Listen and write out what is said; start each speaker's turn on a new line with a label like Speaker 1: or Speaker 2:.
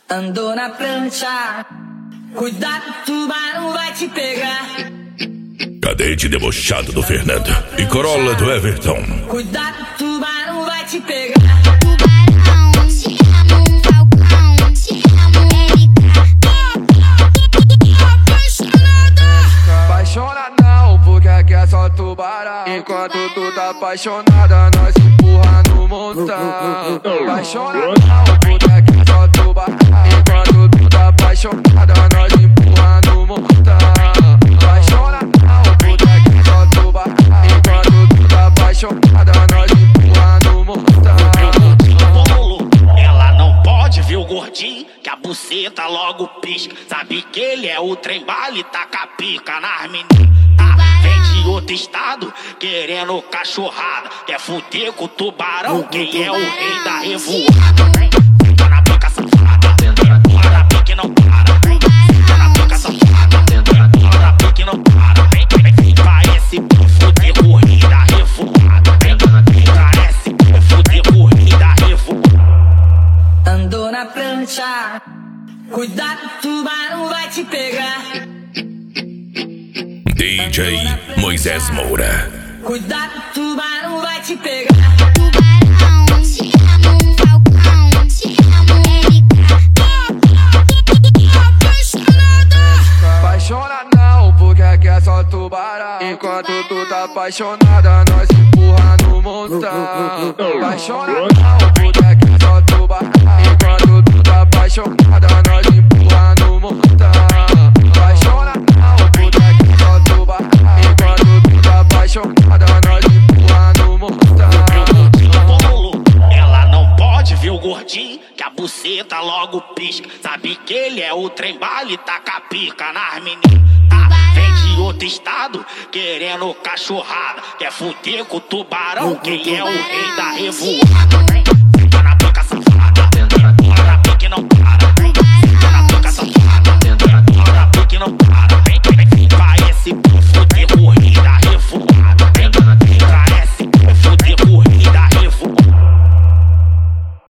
Speaker 1: Andou na prancha, cuidado, tubarão vai te pegar.
Speaker 2: Cadete debochado do Fernando e Corolla do Everton.
Speaker 1: Cuidado, tubarão vai te pegar.
Speaker 3: Tubarão, te amo, falcão, te amo,
Speaker 4: Apaixona não, porque aqui é só tubarão. Enquanto tu tá apaixonada, nós empurra no montão. Apaixona não, porque aqui é só tubarão. Enquanto tu tá apaixonada, nós empurra no montão. Apaixona não, porque aqui é só tubarão. Enquanto tu tá apaixonada, nós empurra no montão.
Speaker 5: Ela não pode ver o gordinho, que a buceta logo pisca. Sabe que ele é o trem-bala e taca a pica nas meninas. Vem de outro estado, querendo cachorrada. Quer fuder com o tubarão, quem é o rei da revoada. Fica na pica safada, empurra na pique não para. Fica na pica safada, empurra na pique não para. Vem pra esse fuder com o rei da revoada. Vem pra esse fuder com o rei da revoada.
Speaker 1: Andou na prancha, cuidado, tubarão vai te pegar.
Speaker 2: DJ Moisés Moura.
Speaker 1: Cuidado, tubarão vai te pegar.
Speaker 3: tubarão, te amo, falcão, te amo,
Speaker 4: Apaixona não, porque aqui é só tubarão. Enquanto tu tá apaixonada, nós empurra no montão. Apaixona não, porque aqui é só tubarão. Enquanto tu tá apaixonada, nós empurra no montão. Apaixona não, porque aqui é só tubarão. Enquanto tu tá apaixonada, nós empurra no montão.
Speaker 5: Ela não pode ver o gordinho, que a buceta logo pisca. Sabe que ele é o trem-bala e taca a pica nas meninas. Vem de outro estado, querendo cachorrada. Quer fuder com o tubarão, quem é o rei da revoada.